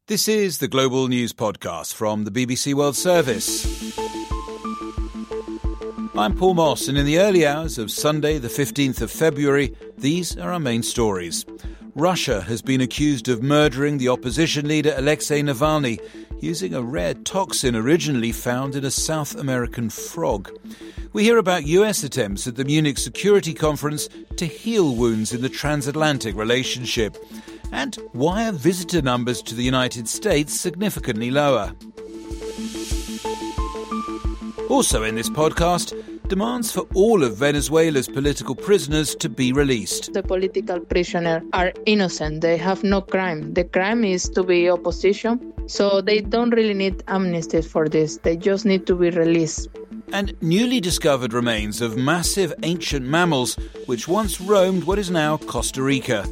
This is the Global News Podcast from the BBC World Service. I'm Paul Moss, and in the early hours of Sunday, the 15th of February, these are our main stories. Russia has been accused of murdering the opposition leader Alexei Navalny using a rare toxin originally found in a South American frog. We hear about US attempts at the Munich Security Conference to heal wounds in the transatlantic relationship. And why are visitor numbers to the United States significantly lower? Also in this podcast, demands for all of Venezuela's political prisoners to be released. The political prisoners are innocent. They have no crime. The crime is to be opposition. So they don't really need amnesty for this. They just need to be released. And newly discovered remains of massive ancient mammals which once roamed what is now Costa Rica.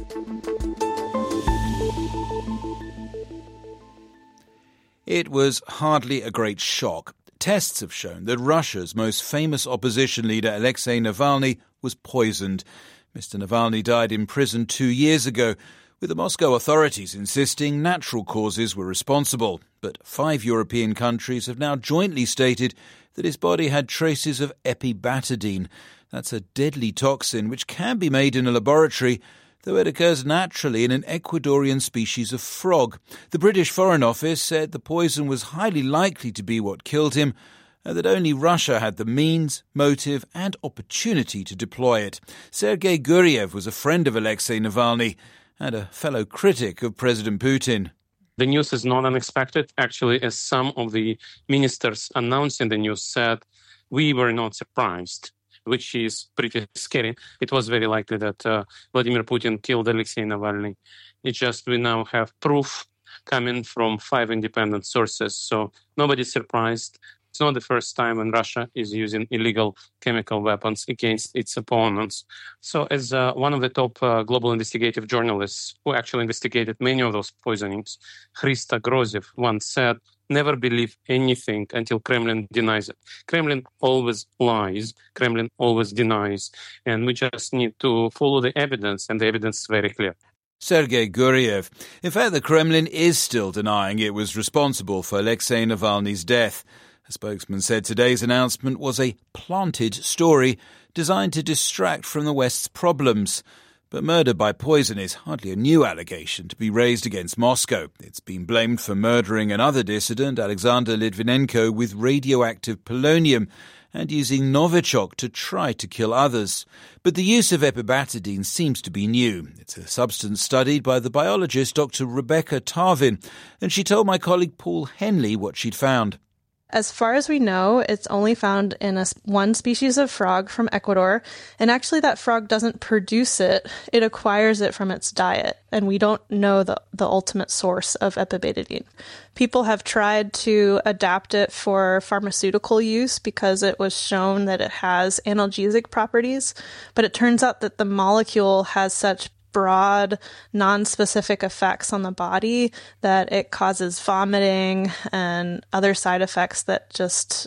It was hardly a great shock. Tests have shown that Russia's most famous opposition leader, Alexei Navalny, was poisoned. Mr. Navalny died in prison 2 years ago, with the Moscow authorities insisting natural causes were responsible. But 5 European countries have now jointly stated that his body had traces of epibetadine. That's a deadly toxin which can be made in a laboratory, though it occurs naturally in an Ecuadorian species of frog. The British Foreign Office said the poison was highly likely to be what killed him, and that only Russia had the means, motive and opportunity to deploy it. Sergei Guriev was a friend of Alexei Navalny and a fellow critic of President Putin. The news is not unexpected. Actually, as some of the ministers announcing the news said, we were not surprised, which is pretty scary. It was very likely that Vladimir Putin killed Alexei Navalny. It's just we now have proof coming from 5 independent sources, so nobody's surprised. It's not the first time when Russia is using illegal chemical weapons against its opponents. So as one of the top global investigative journalists who actually investigated many of those poisonings, Hrista Grozev once said, never believe anything until Kremlin denies it. Kremlin always lies. Kremlin always denies. And we just need to follow the evidence, and the evidence is very clear. Sergei Guriev. In fact, the Kremlin is still denying it was responsible for Alexei Navalny's death. A spokesman said today's announcement was a planted story designed to distract from the West's problems. But murder by poison is hardly a new allegation to be raised against Moscow. It's been blamed for murdering another dissident, Alexander Litvinenko, with radioactive polonium and using Novichok to try to kill others. But the use of epibetadine seems to be new. It's a substance studied by the biologist Dr. Rebecca Tarvin, and she told my colleague Paul Henley what she'd found. As far as we know, it's only found in one species of frog from Ecuador, and actually that frog doesn't produce it, it acquires it from its diet, and we don't know the ultimate source of epibetadine. People have tried to adapt it for pharmaceutical use because it was shown that it has analgesic properties, but it turns out that the molecule has such broad, non-specific effects on the body that it causes vomiting and other side effects that just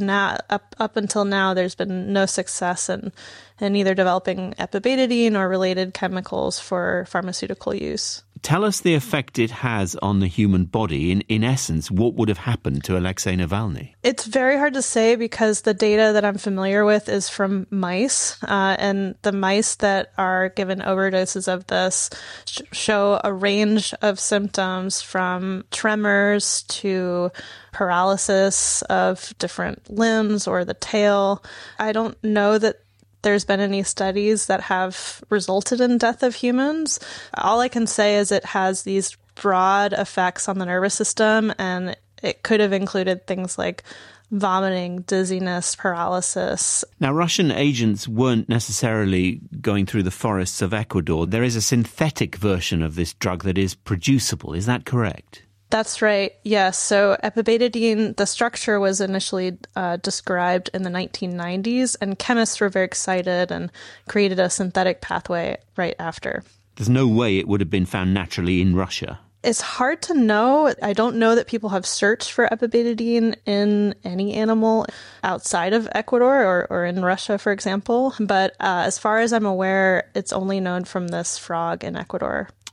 up until now there's been no success in either developing epibetadine or related chemicals for pharmaceutical use. Tell us the effect it has on the human body. In essence, what would have happened to Alexei Navalny? It's very hard to say because the data that I'm familiar with is from mice, and the mice that are given overdoses of this show a range of symptoms from tremors to paralysis of different limbs or the tail. I don't know that there's been any studies that have resulted in death of humans. All I can say is it has these broad effects on the nervous system, and it could have included things like vomiting, dizziness, paralysis. Now, Russian agents weren't necessarily going through the forests of Ecuador. There is a synthetic version of this drug that is producible. Is that correct? That's right. Yes. So epibetadine, the structure was initially described in the 1990s, and chemists were very excited and created a synthetic pathway right after. There's no way it would have been found naturally in Russia. It's hard to know. I don't know that people have searched for epibetadine in any animal outside of Ecuador or in Russia, for example. But as far as I'm aware, it's only known from this frog in Ecuador.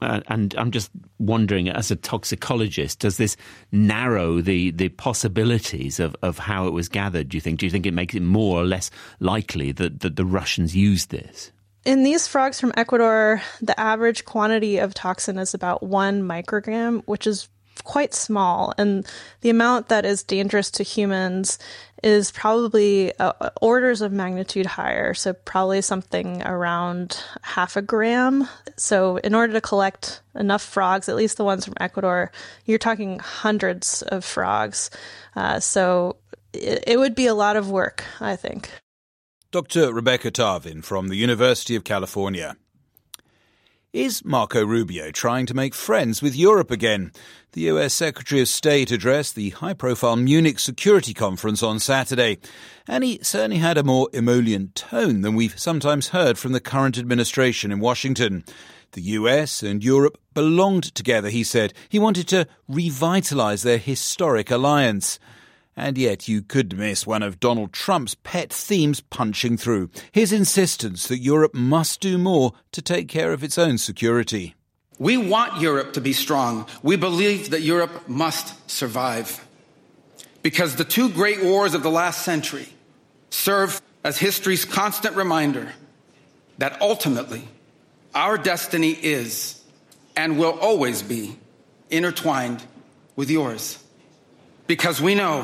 And I'm just wondering, as a toxicologist, does this narrow the possibilities of how it was gathered, do you think? Do you think it makes it more or less likely that the Russians used this? In these frogs from Ecuador, the average quantity of toxin is about 1 microgram, which is quite small. And the amount that is dangerous to humans is probably orders of magnitude higher. So probably something around 0.5 gram. So in order to collect enough frogs, at least the ones from Ecuador, you're talking hundreds of frogs. So it would be a lot of work, I think. Dr. Rebecca Tarvin from the University of California. Is Marco Rubio trying to make friends with Europe again? The US Secretary of State addressed the high-profile Munich Security Conference on Saturday, and he certainly had a more emollient tone than we've sometimes heard from the current administration in Washington. The US and Europe belonged together, he said. He wanted to revitalize their historic alliance. And yet you could miss one of Donald Trump's pet themes punching through, his insistence that Europe must do more to take care of its own security. We want Europe to be strong. We believe that Europe must survive. Because the 2 great wars of the last century serve as history's constant reminder that ultimately our destiny is and will always be intertwined with yours. Because we know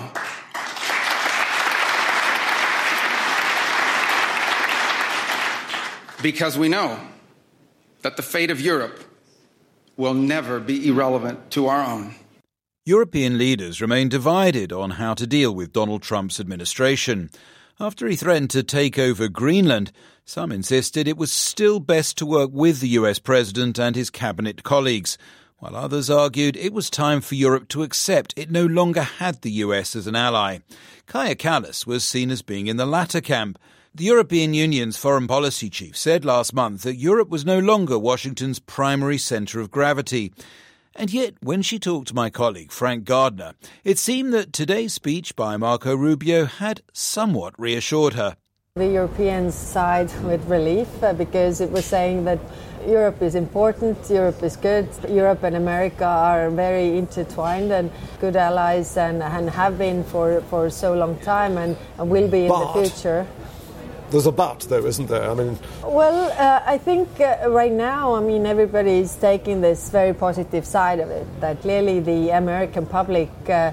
that the fate of Europe will never be irrelevant to our own. European leaders remain divided on how to deal with Donald Trump's administration. After he threatened to take over Greenland, some insisted it was still best to work with the US president and his cabinet colleagues, while others argued it was time for Europe to accept it no longer had the US as an ally. Kaja Kallas was seen as being in the latter camp. The European Union's foreign policy chief said last month that Europe was no longer Washington's primary centre of gravity. And yet, when she talked to my colleague Frank Gardner, it seemed that today's speech by Marco Rubio had somewhat reassured her. The Europeans sighed with relief because it was saying that Europe is important, Europe is good, Europe and America are very intertwined and good allies and have been for so long time and will be in the future. There's a but, though, isn't there? Well, I think right now, everybody is taking this very positive side of it, that clearly the American public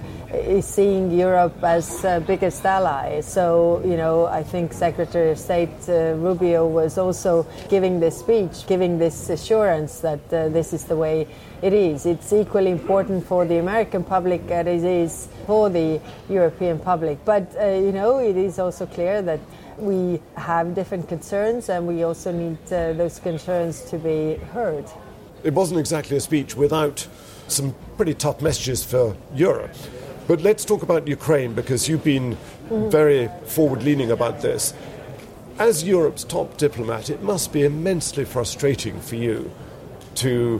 is seeing Europe as biggest ally. So, I think Secretary of State Rubio was also giving this speech, giving this assurance that this is the way it is. It's equally important for the American public as it is for the European public. But, it is also clear that we have different concerns and we also need those concerns to be heard. It wasn't exactly a speech without some pretty tough messages for Europe. But let's talk about Ukraine, because you've been very forward-leaning about this. As Europe's top diplomat, it must be immensely frustrating for you to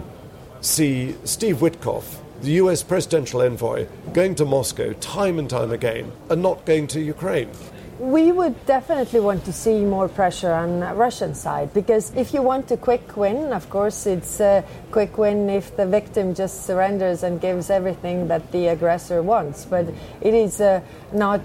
see Steve Witkoff, the US presidential envoy, going to Moscow time and time again and not going to Ukraine. We would definitely want to see more pressure on the Russian side, because if you want a quick win, of course it's a quick win if the victim just surrenders and gives everything that the aggressor wants. But it is not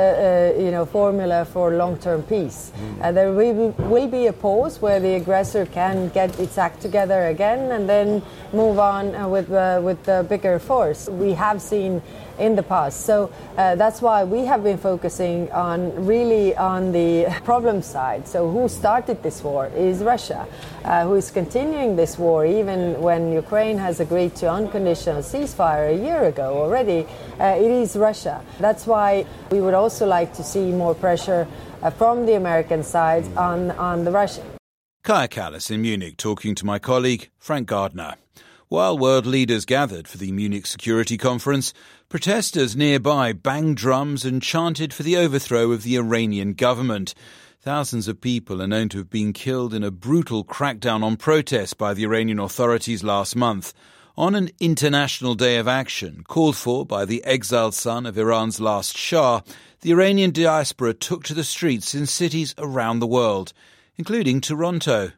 formula for long-term peace. There will be a pause where the aggressor can get its act together again and then move on with the bigger force we have seen in the past. So that's why we have been focusing really on the problem side. So who started this war is Russia, who is continuing this war even when Ukraine has agreed to unconditional ceasefire a year ago already. It is Russia. That's why we would also like to see more pressure from the American side on the Russian. Kaja Kallas in Munich talking to my colleague Frank Gardner. While world leaders gathered for the Munich Security Conference, protesters nearby banged drums and chanted for the overthrow of the Iranian government. Thousands of people are known to have been killed in a brutal crackdown on protests by the Iranian authorities last month, on an international day of action called for by the exiled son of Iran's last Shah. The Iranian diaspora took to the streets in cities around the world, including Toronto.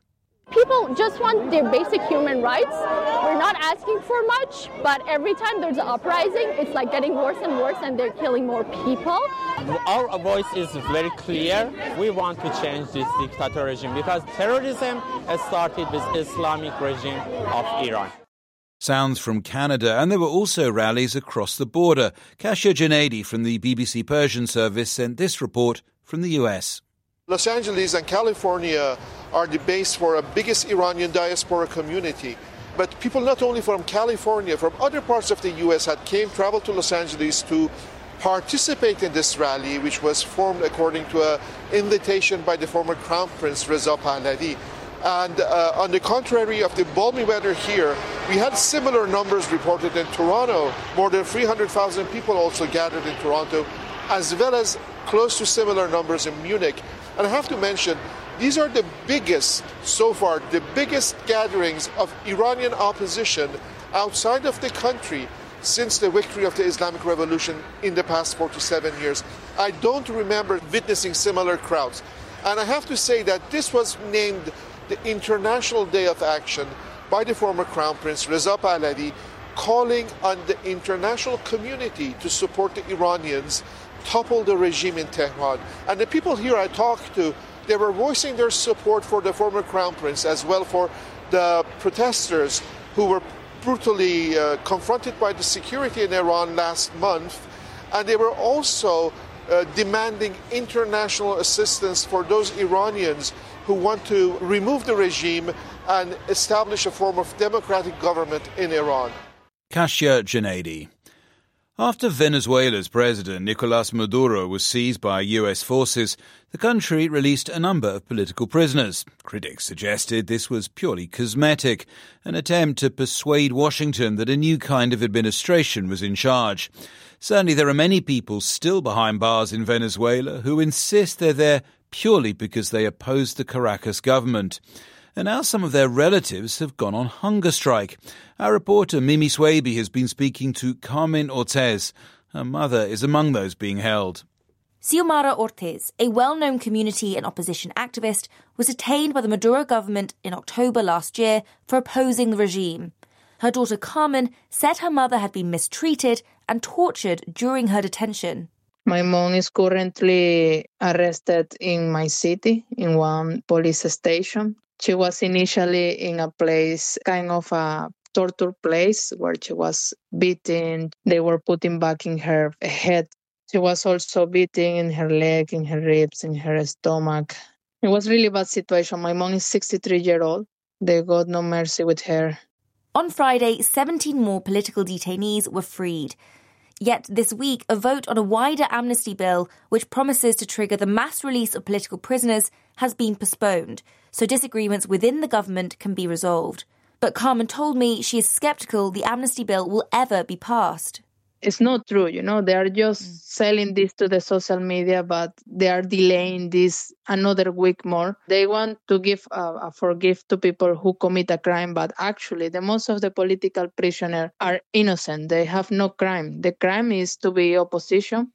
People just want their basic human rights. We're not asking for much, but every time there's an uprising, it's like getting worse and worse, and they're killing more people. Our voice is very clear. We want to change this dictator regime because terrorism has started with Islamic regime of Iran. Sounds from Canada, and there were also rallies across the border. Kasia Junaidi from the BBC Persian service sent this report from the US. Los Angeles and California are the base for a biggest Iranian diaspora community. But people not only from California, from other parts of the U.S. had traveled to Los Angeles to participate in this rally, which was formed according to an invitation by the former Crown Prince Reza Pahlavi. And on the contrary of the balmy weather here, we had similar numbers reported in Toronto. More than 300,000 people also gathered in Toronto, as well as close to similar numbers in Munich. And I have to mention, these are the biggest, so far, the biggest gatherings of Iranian opposition outside of the country since the victory of the Islamic Revolution in the past 47 years. I don't remember witnessing similar crowds. And I have to say that this was named the International Day of Action by the former Crown Prince Reza Pahlavi, calling on the international community to support the Iranians, topple the regime in Tehran. And the people here I talked to, they were voicing their support for the former Crown Prince, as well for the protesters who were brutally confronted by the security in Iran last month. And they were also demanding international assistance for those Iranians who want to remove the regime and establish a form of democratic government in Iran. Kasia Junaidi. After Venezuela's president Nicolas Maduro was seized by U.S. forces, the country released a number of political prisoners. Critics suggested this was purely cosmetic, an attempt to persuade Washington that a new kind of administration was in charge. Certainly there are many people still behind bars in Venezuela who insist they're there purely because they oppose the Caracas government. And now some of their relatives have gone on hunger strike. Our reporter Mimi Swaby has been speaking to Carmen Ortiz. Her mother is among those being held. Xiomara Ortiz, a well-known community and opposition activist, was detained by the Maduro government in October last year for opposing the regime. Her daughter Carmen said her mother had been mistreated and tortured during her detention. My mom is currently arrested in my city, in one police station. She was initially in a place, kind of a torture place, where she was beaten. They were putting back in her head. She was also beaten in her leg, in her ribs, in her stomach. It was a really bad situation. My mom is 63-year-old. They got no mercy with her. On Friday, 17 more political detainees were freed. Yet this week, a vote on a wider amnesty bill, which promises to trigger the mass release of political prisoners, has been postponed, so disagreements within the government can be resolved. But Carmen told me she is sceptical the amnesty bill will ever be passed. It's not true, they are just selling this to the social media, but they are delaying this another week more. They want to give a forgive to people who commit a crime, but actually the most of the political prisoners are innocent. They have no crime. The crime is to be opposition.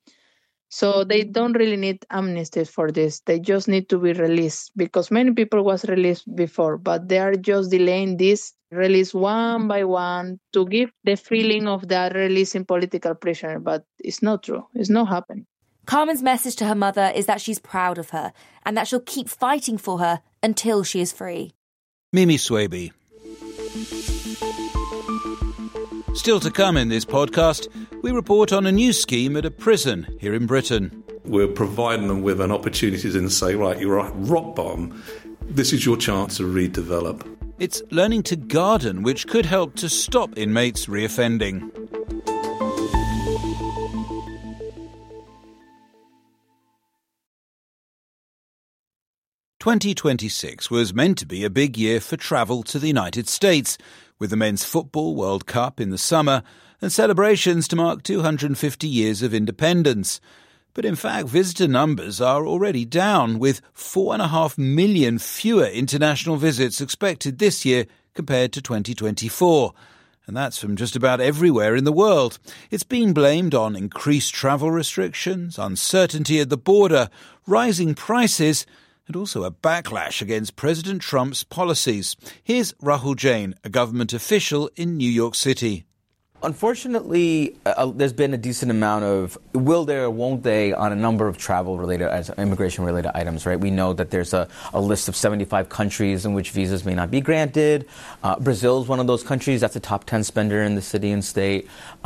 So they don't really need amnesty for this. They just need to be released, because many people was released before, but they are just delaying this release one by one to give the feeling of that releasing political prisoner. But it's not true. It's not happening. Carmen's message to her mother is that she's proud of her and that she'll keep fighting for her until she is free. Mimi Swaby. Still to come in this podcast, we report on a new scheme at a prison here in Britain. We're providing them with an opportunity to say, right, you're at rock bottom. This is your chance to redevelop. It's learning to garden, which could help to stop inmates reoffending. "2026 was meant to be a big year for travel to the United States, with the Men's Football World Cup in the summer and celebrations to mark 250 years of independence. But in fact, visitor numbers are already down, with 4.5 million fewer international visits expected this year compared to 2024. And that's from just about everywhere in the world. It's being blamed on increased travel restrictions, uncertainty at the border, rising prices, and also a backlash against President Trump's policies. Here's Rahul Jain, a government official in New York City. Unfortunately, there's been a decent amount of will they or won't they on a number of travel-related, immigration-related items, right? We know that there's a list of 75 countries in which visas may not be granted. Brazil is one of those countries. That's a top 10 spender in the city and state.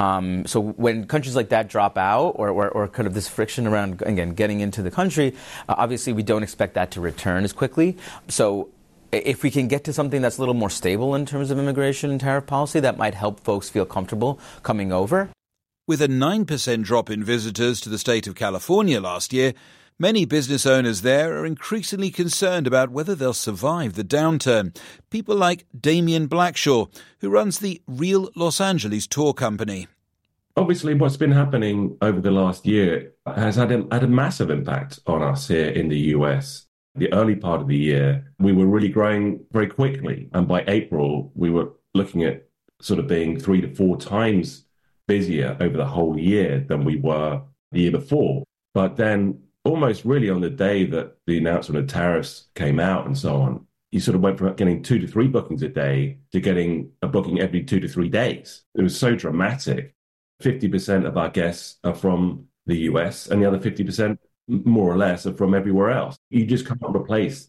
So when countries like that drop out or kind of this friction around, again, getting into the country, obviously we don't expect that to return as quickly. So if we can get to something that's a little more stable in terms of immigration and tariff policy, that might help folks feel comfortable coming over. With a 9% drop in visitors to the state of California last year, many business owners there are increasingly concerned about whether they'll survive the downturn. People like Damien Blackshaw, who runs the Real Los Angeles tour company. Obviously, what's been happening over the last year has had a massive impact on us here in the US. The early part of the year, we were really growing very quickly. And by April, we were looking at sort of being 3 to 4 times busier over the whole year than we were the year before. But then almost really on the day that the announcement of tariffs came out and so on, you sort of went from getting 2 to 3 bookings a day to getting a booking every 2 to 3 days. It was so dramatic. 50% of our guests are from the US and the other 50% more or less are from everywhere else. You just can't replace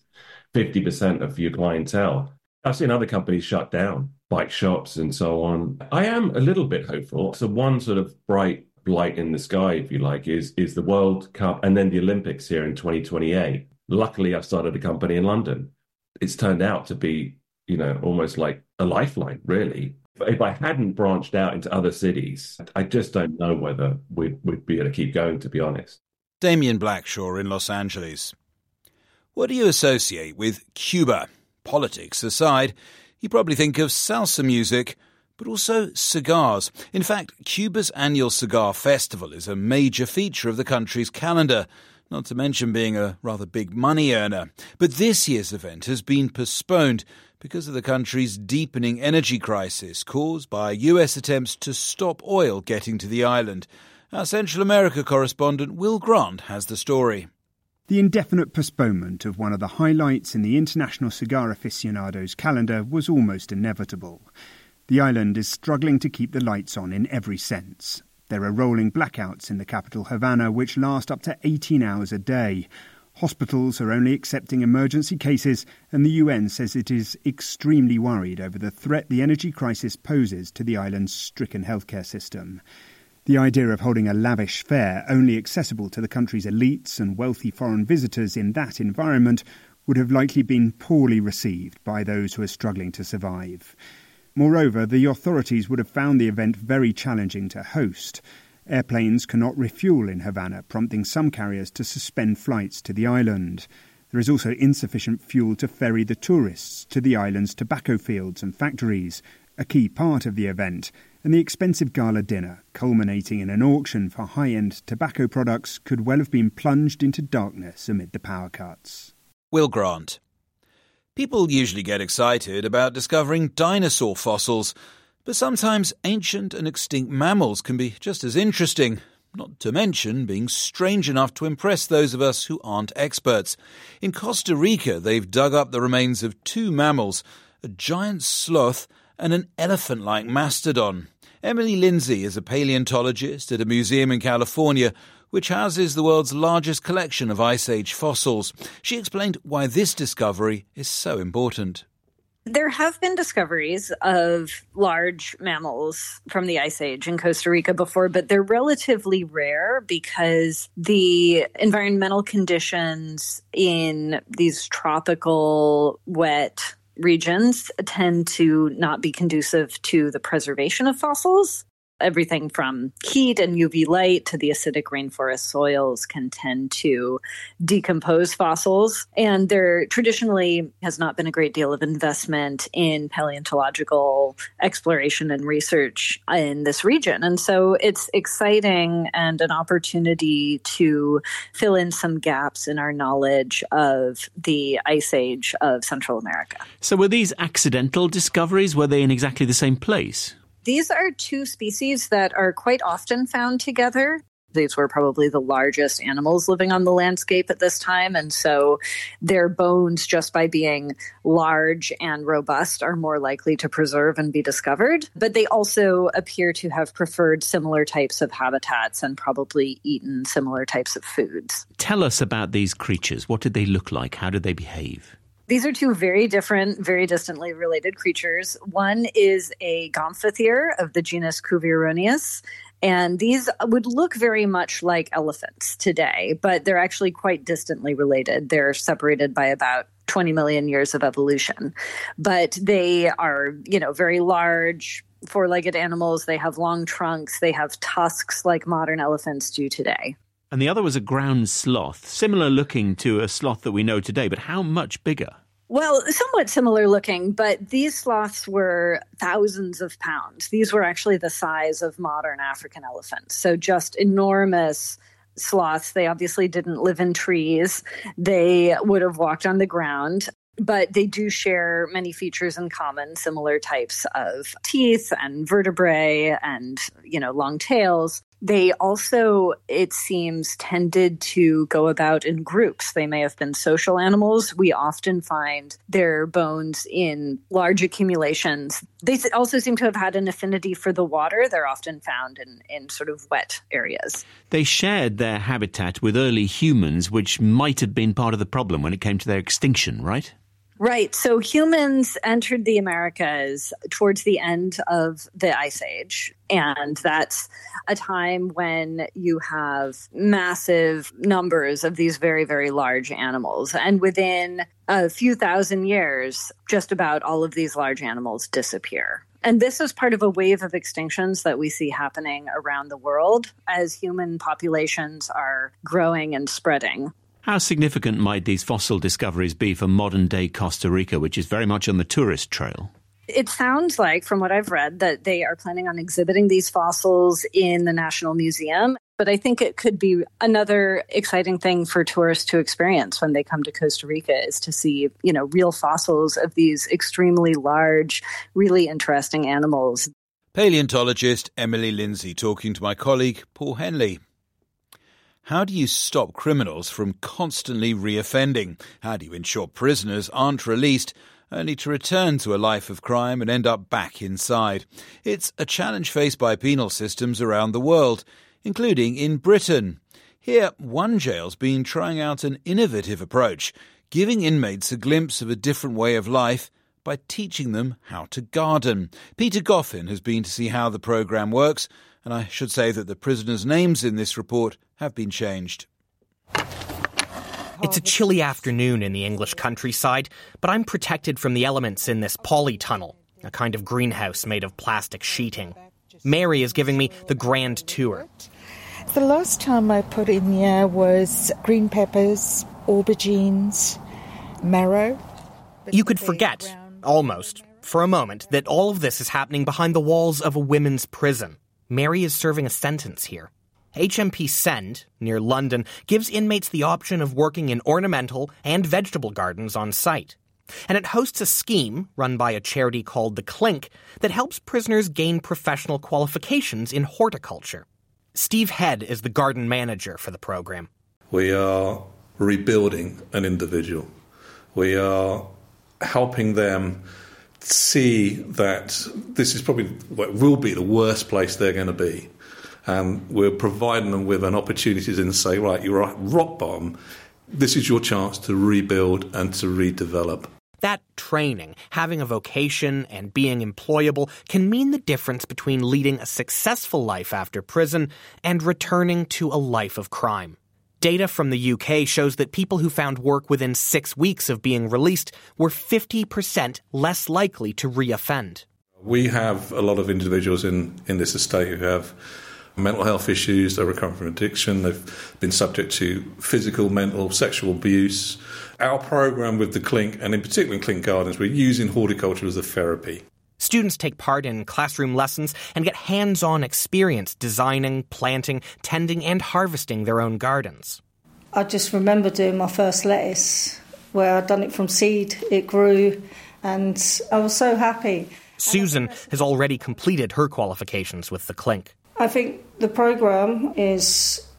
50% of your clientele. I've seen other companies shut down, bike shops and so on. I am a little bit hopeful. So one sort of bright light in the sky, if you like, is the World Cup and then the Olympics here in 2028. Luckily, I've started a company in London. It's turned out to be, almost like a lifeline, really. If I hadn't branched out into other cities, I just don't know whether we'd be able to keep going, to be honest. Damien Blackshaw in Los Angeles. What do you associate with Cuba? Politics aside, you probably think of salsa music, but also cigars. In fact, Cuba's annual cigar festival is a major feature of the country's calendar, not to mention being a rather big money earner. But this year's event has been postponed because of the country's deepening energy crisis caused by US attempts to stop oil getting to the island. Our Central America correspondent Will Grant has the story. The indefinite postponement of one of the highlights in the international cigar aficionados' calendar was almost inevitable. The island is struggling to keep the lights on in every sense. There are rolling blackouts in the capital Havana which last up to 18 hours a day. Hospitals are only accepting emergency cases, and the UN says it is extremely worried over the threat the energy crisis poses to the island's stricken healthcare system. The idea of holding a lavish fair only accessible to the country's elites and wealthy foreign visitors in that environment would have likely been poorly received by those who are struggling to survive. Moreover, the authorities would have found the event very challenging to host. Airplanes cannot refuel in Havana, prompting some carriers to suspend flights to the island. There is also insufficient fuel to ferry the tourists to the island's tobacco fields and factories, a key part of the event, and the expensive gala dinner, culminating in an auction for high-end tobacco products, could well have been plunged into darkness amid the power cuts. Will Grant. People usually get excited about discovering dinosaur fossils, but sometimes ancient and extinct mammals can be just as interesting, not to mention being strange enough to impress those of us who aren't experts. In Costa Rica, they've dug up the remains of 2 mammals, a giant sloth and an elephant-like mastodon. Emily Lindsay is a paleontologist at a museum in California which houses the world's largest collection of Ice Age fossils. She explained why this discovery is so important. There have been discoveries of large mammals from the Ice Age in Costa Rica before, but they're relatively rare because the environmental conditions in these tropical, wet regions tend to not be conducive to the preservation of fossils. Everything from heat and UV light to the acidic rainforest soils can tend to decompose fossils. And there traditionally has not been a great deal of investment in paleontological exploration and research in this region. And so it's exciting and an opportunity to fill in some gaps in our knowledge of the Ice Age of Central America. So were these accidental discoveries? Were they in exactly the same place? These are 2 species that are quite often found together. These were probably the largest animals living on the landscape at this time. And so their bones, just by being large and robust, are more likely to preserve and be discovered. But they also appear to have preferred similar types of habitats and probably eaten similar types of foods. Tell us about these creatures. What did they look like? How did they behave? These are two very different, very distantly related creatures. One is a gomphothere of the genus Cuvironeus, and these would look very much like elephants today, but they're actually quite distantly related. They're separated by about 20 million years of evolution. But they are, very large, four-legged animals. They have long trunks. They have tusks like modern elephants do today. And the other was a ground sloth, similar looking to a sloth that we know today, but how much bigger? Well, somewhat similar looking, but these sloths were thousands of pounds. These were actually the size of modern African elephants, so just enormous sloths. They obviously didn't live in trees. They would have walked on the ground. But they do share many features in common, similar types of teeth and vertebrae and, long tails. They also, it seems, tended to go about in groups. They may have been social animals. We often find their bones in large accumulations. They also seem to have had an affinity for the water. They're often found in sort of wet areas. They shared their habitat with early humans, which might have been part of the problem when it came to their extinction, right? Right. So humans entered the Americas towards the end of the Ice Age. And that's a time when you have massive numbers of these very, very large animals. And within a few thousand years, just about all of these large animals disappear. And this is part of a wave of extinctions that we see happening around the world as human populations are growing and spreading. How significant might these fossil discoveries be for modern-day Costa Rica, which is very much on the tourist trail? It sounds like, from what I've read, that they are planning on exhibiting these fossils in the National Museum. But I think it could be another exciting thing for tourists to experience when they come to Costa Rica is to see, real fossils of these extremely large, really interesting animals. Paleontologist Emily Lindsay talking to my colleague Paul Henley. How do you stop criminals from constantly reoffending? How do you ensure prisoners aren't released only to return to a life of crime and end up back inside? It's a challenge faced by penal systems around the world, including in Britain. Here, one jail's been trying out an innovative approach, giving inmates a glimpse of a different way of life by teaching them how to garden. Peter Goffin has been to see how the programme works, and I should say that the prisoners' names in this report have been changed. It's a chilly afternoon in the English countryside, but I'm protected from the elements in this polytunnel, a kind of greenhouse made of plastic sheeting. Mary is giving me the grand tour. The last time I put in here was green peppers, aubergines, marrow. You could forget, almost, for a moment, that all of this is happening behind the walls of a women's prison. Mary is serving a sentence here. HMP Send, near London, gives inmates the option of working in ornamental and vegetable gardens on site. And it hosts a scheme, run by a charity called The Clink, that helps prisoners gain professional qualifications in horticulture. Steve Head is the garden manager for the program. We are rebuilding an individual. We are helping them see that this is probably what will be the worst place they're going to be. And we're providing them with an opportunity to say, right, you're at rock bottom. This is your chance to rebuild and to redevelop. That training, having a vocation and being employable can mean the difference between leading a successful life after prison and returning to a life of crime. Data from the UK shows that people who found work within 6 weeks of being released were 50% less likely to reoffend. We have a lot of individuals in this estate who have mental health issues, they're recovering from addiction, they've been subject to physical, mental, sexual abuse. Our programme with the Clink, and in particular in Clink Gardens, we're using horticulture as a therapy. Students take part in classroom lessons and get hands-on experience designing, planting, tending and harvesting their own gardens. I just remember doing my first lettuce where I'd done it from seed, it grew, and I was so happy. Susan has already completed her qualifications with the Clink. I think the programme is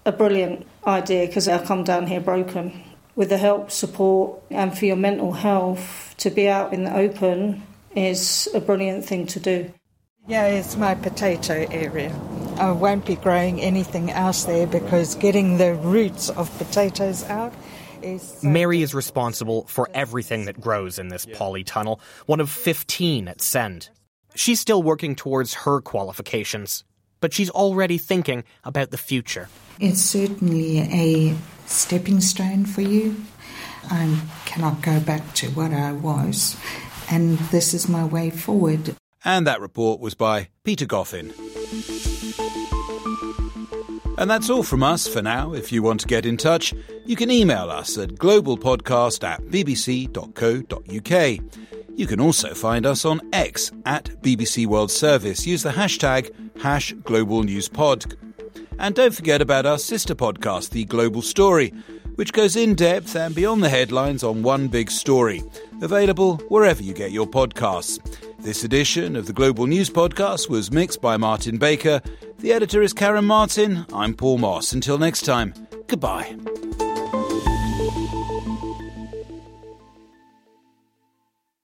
a brilliant idea because I come down here broken. With the help, support and for your mental health, to be out in the open is a brilliant thing to do. Yeah, it's my potato area. I won't be growing anything else there because getting the roots of potatoes out is... Mary is responsible for everything that grows in this polytunnel, one of 15 at Send. She's still working towards her qualifications, but she's already thinking about the future. It's certainly a stepping stone for you. I cannot go back to what I was, and this is my way forward. And that report was by Peter Goffin. And that's all from us for now. If you want to get in touch, you can email us at globalpodcast@bbc.co.uk. You can also find us on X at BBC World Service. Use the hashtag #GlobalNewsPod. And don't forget about our sister podcast, The Global Story, which goes in depth and beyond the headlines on one big story. Available wherever you get your podcasts. This edition of the Global News Podcast was mixed by Martin Baker. The editor is Karen Martin. I'm Paul Moss. Until next time, goodbye.